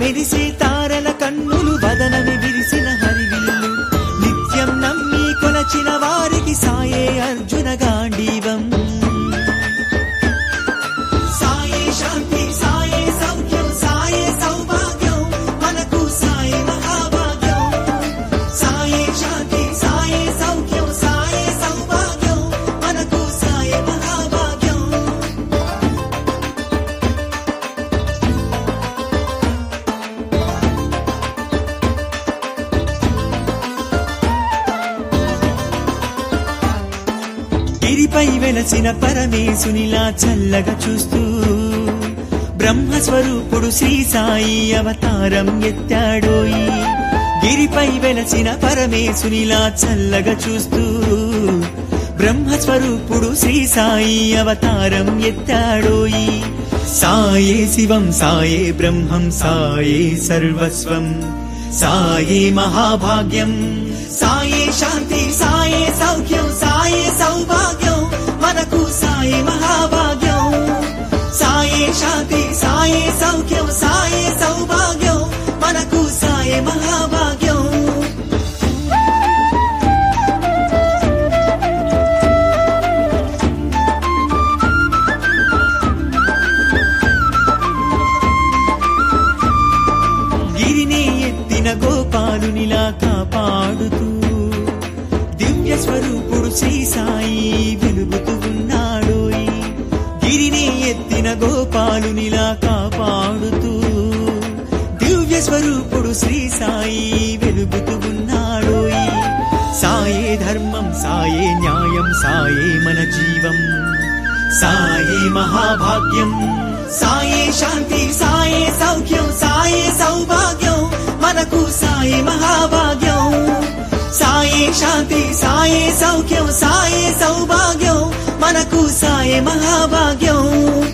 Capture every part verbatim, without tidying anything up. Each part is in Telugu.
మెరిసే తారల కన్నులు వదనమి విరిసిన హరివిల్లు నిత్యం నమ్మి కొలచిన వారికి సాయే అర్జున గాంధీవం సాయే శాంతి సాయే సౌఖ్యం సాయే సౌభాగ్యం మనకు సాయే మహాభాగ్యం సాయే శాంతి సాయే సౌఖ్యం సాయే సౌభాగ్యం మనకు సాయే మహాభాగ్యం గిరిపై వెలసిన పరమేశునిలా చల్లగా చూస్తూ బ్రహ్మస్వరూపుడు శ్రీ సాయి అవతారం ఎత్తాడోయి గిరిపై వెలసిన పరమేశునిలా చల్లగా చూస్తూ బ్రహ్మస్వరూపుడు శ్రీ సాయి అవతారం ఎత్తాడోయి సాయే శివం సాయే బ్రహ్మం సాయే సర్వస్వం సాయే మహాభాగ్యం సాయే శాంతి సాయే సౌఖ్యం సాయే సౌభాగ్యం మనకు సాయే మహాభాగ్యం సాయే శాంతి సాయే సౌఖ్యం సాయే సౌభాగ్యం మనకు సాయే మహాభాగ్యం గిరిని ఎత్తిన గోపాలునిలా కాపాడుతూ దివ్య స్వరూపుడు శ్రీ సాయి వెలుగుతూ ఉన్నాడోయి గిరిని ఎత్తిన గోపాలునిలా కాపాడుతూ దివ్య స్వరూపుడు శ్రీ సాయి వెలుగుతూ ఉన్నాడోయి సాయే ధర్మం సాయే న్యాయం సాయే మన జీవం సాయే మహాభాగ్యం సాయే శాంతి సాయే సౌఖ్యం సాయే సౌభాగ్యం మనకు సాయే మహాభాగ్యం సాయే శాంతి సాయే సౌఖ్యం సాయే సౌభాగ్యం మనకు సాయే మహాభాగ్యం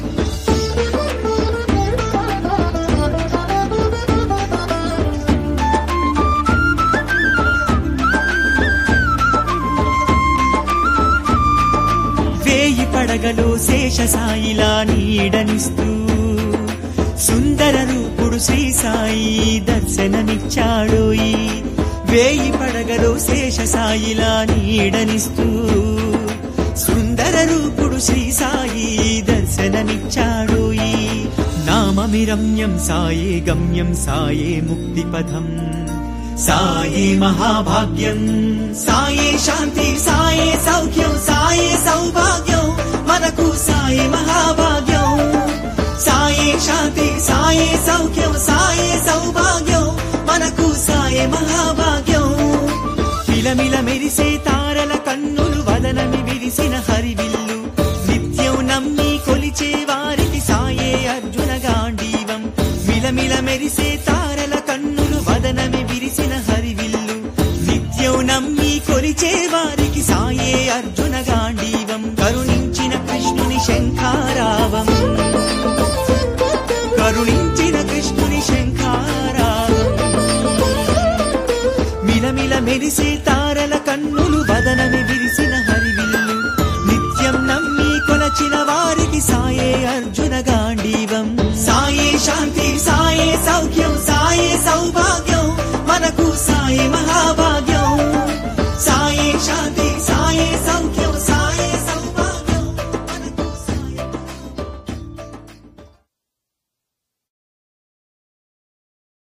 వేయి పడగలో శేష సాయిలా నీడనిస్తూ సుందర రూపుడు శ్రీ సాయి దర్శనమిచ్చాడోయి వేయి పడగలో శేష సాయిలా నీడనిస్తూ సుందర రూపుడు శ్రీ సాయి దర్శనమిచ్చాడోయి నామమిరమ్యం సాయే గమ్యం సాయే ముక్తి పథం సాయే మహాభాగ్యం సాయే శాంతి సాయే సౌఖ్యం సాయే సౌభాగ్యం మనకు సాయే మహాభాగ్యం సాయే శాంతి సాయే సౌఖ్యం సాయే సౌభాగ్యం మనకు సాయే మహాభాగ్యం మిలమిల మెరిసే తారల కన్నులు వదనమి విరిసిన హరివిల్లు నిత్యం నమ్మి కొలిచే వారికి సాయే అర్జున గాంధీవం మిలమిల మెరిసే తారల కన్నులు వదనమి విరిసిన హరివిల్లు నిత్యం నమ్మి కొలిచే వారికి సాయే అర్జున గాంధీవం కరుణించిన కృష్ణుని శంఖారావం కరుణించిన కృష్ణుని శంఖారావం మిలమిల మెరిసే తారల కన్నులు వదనమి విరిసిన హరివిల్లు నిత్యం నమ్మి కొలచిన వారికి సాయే అర్జున గాంధీవం సాయే శాంతి సాయే సౌఖ్యం